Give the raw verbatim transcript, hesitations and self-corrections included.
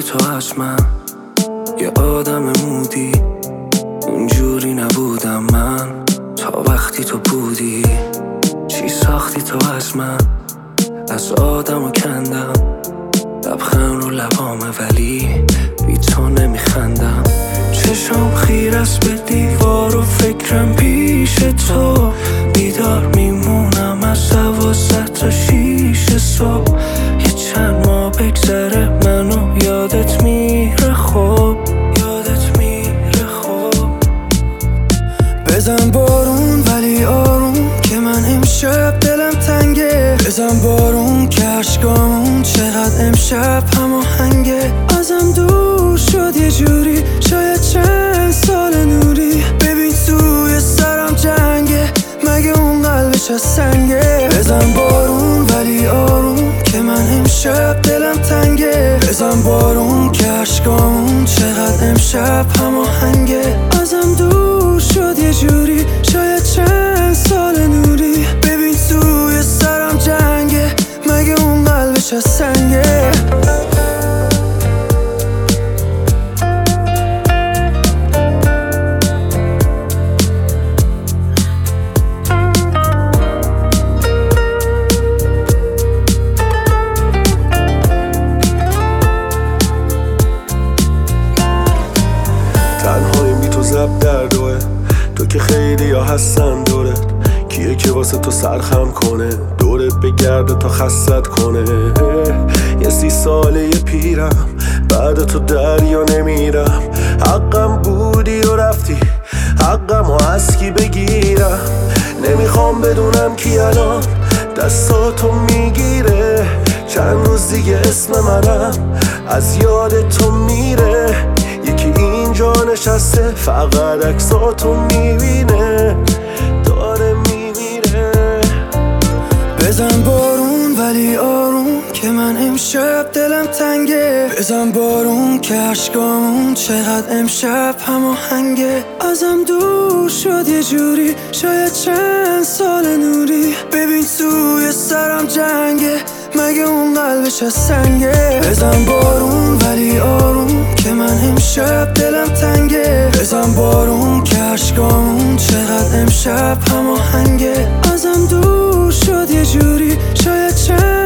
تو از من یه آدم مودی، اونجوری نبودم من تا وقتی تو بودی. چی ساختی تو از من؟ از آدمو کندم، لبخند رو لبامه ولی بی تو نمیخندم. چشم خیر است به دیوار و فکرم پیش تو، بیدار میمونم از دوازده تا شیش صبح. یه چند ماه بگذره منو یادت میره خوب، یادت میره خوب. بزن بارون ولی آروم که من امشب دلم تنگه، بزن بارون که عشقامون چقدر امشب هماهنگه. ازم دور شد یه جوری، شاید چند سال نوری. ببین توی سرم جنگه، مگه اون قلبش از سنگه. بزن بارون ولی آروم که من امشب دلم تنگه، بزن بارون که عشقامون چقدر امشب هماهنگه. ازم دور شد یه جوری، شاید چند سال نوری. ببین توی سرم جنگه، مگه اون قلبش از سنگه. تنهایی بی تو زب در دوه، تو که خیلی ها هستن دورت. کیه که واسه تو سرخم کنه، دورت بگرده تا خستت کنه. یه سی ساله یه پیرم، بعد تو دریا نمیرم. حقم بودی و رفتی، حقم و از کی بگیرم. نمیخوام بدونم کی الان دستاتو میگیره. چند روز دیگه اسم منم از یاد تو میره. یکی اینجا نشسته فقط عکساتو میبینه، داره میمیره. بزن بارون ولی آروم که من امشب دلم تنگه، بزن بارون که عشقامون چقدر امشب هماهنگه. ازم دور شد یه جوری، شاید چند سال نوری. ببین توی سرم جنگه، مگه اون قلبش از سنگه. بزن بارون ولی آروم که من امشب دلم تنگه، بزن بارون که عشقامون چقدر امشب هماهنگه. ازم دور شد یه جوری، شاید چند